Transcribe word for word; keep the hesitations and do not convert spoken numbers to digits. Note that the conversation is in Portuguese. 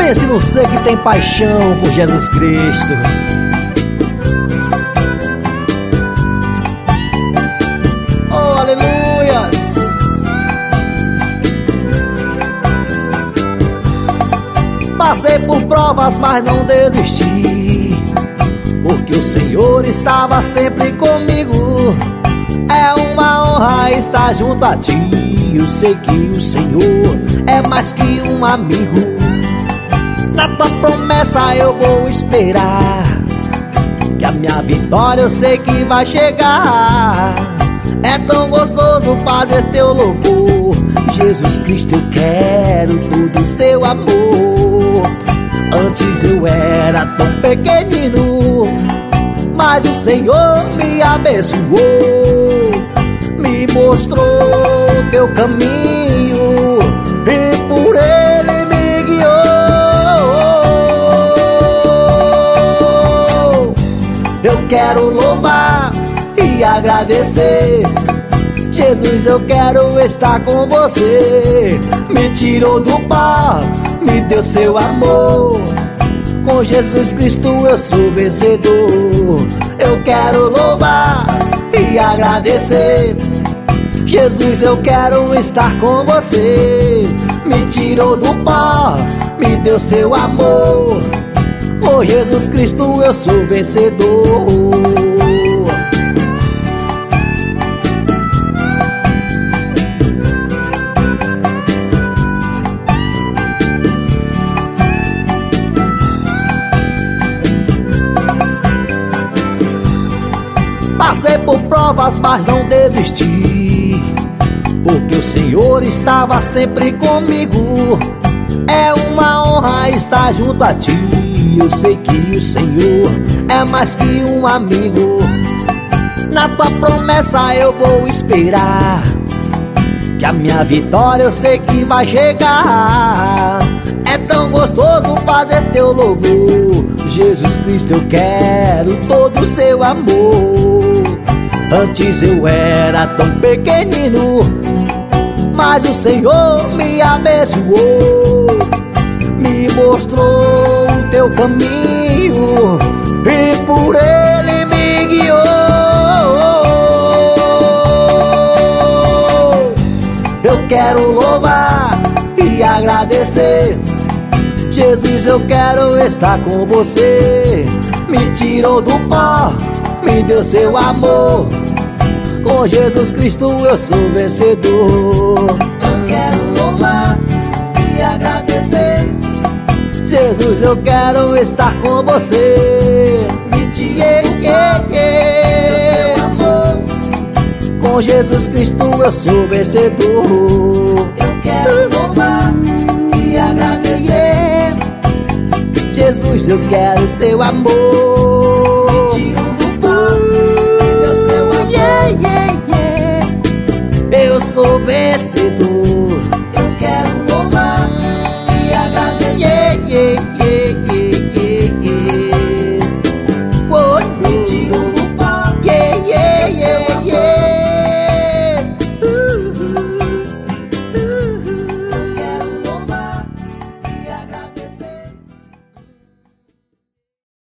Pense no ser que tem paixão por Jesus Cristo. Oh, aleluias! Passei por provas, mas não desisti, porque o Senhor estava sempre comigo. É uma honra estar junto a ti. Eu sei que o Senhor é mais que um amigo. Na tua promessa eu vou esperar, que a minha vitória eu sei que vai chegar. É tão gostoso fazer teu louvor, Jesus Cristo, eu quero todo o seu amor. Antes eu era tão pequenino, mas o Senhor me abençoou, me mostrou o teu caminho e por ele me guiou. Eu quero louvar e agradecer, Jesus, eu quero estar com você. Me tirou do pó, me deu seu amor. Com Jesus Cristo eu sou vencedor. Eu quero louvar e agradecer, Jesus, eu quero estar com você. Me tirou do pó, me deu seu amor. Com Jesus Cristo eu sou vencedor. Passei por provas, mas não desisti, porque o Senhor estava sempre comigo. É uma honra estar junto a ti. Eu sei que o Senhor é mais que um amigo. Na tua promessa eu vou esperar, que a minha vitória eu sei que vai chegar. É tão gostoso fazer teu louvor, Jesus Cristo, eu quero todo o seu amor. Antes eu era tão pequenino, mas o Senhor me abençoou, me mostrou o teu caminho e por ele me guiou. Eu quero louvar e agradecer, Jesus, eu quero estar com você. Me tirou do pó, me deu seu amor. Com Jesus Cristo eu sou vencedor. Eu quero louvar e agradecer, Jesus, eu quero estar com você. me tirou Yeah, do yeah, pó, yeah. seu amor. Com Jesus Cristo eu sou vencedor. Eu quero louvar e agradecer, Jesus, eu quero seu amor.